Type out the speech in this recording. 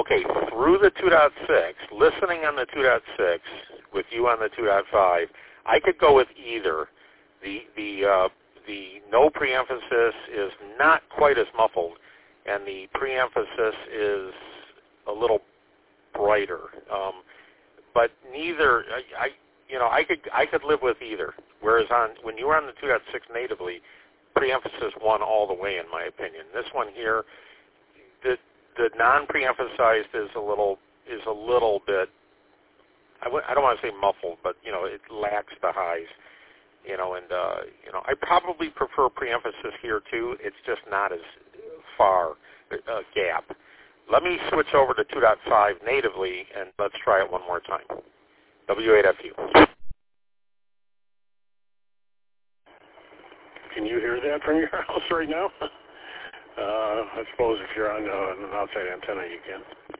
Okay, through the 2.6, listening on the 2.6 with you on the 2.5, I could go with either. The no preemphasis is not quite as muffled, and the preemphasis is a little brighter. But neither, I could live with either. Whereas when you were on the 2.6 natively, preemphasis won all the way, in my opinion. This one here, the non-preemphasized is a little bit. I don't want to say muffled, but it lacks the highs. I probably prefer preemphasis here too. It's just not as far a gap. Let me switch over to 2.5 natively, and let's try it one more time. W8FU. Can you hear that from your house right now? I suppose if you're on an outside antenna, you can.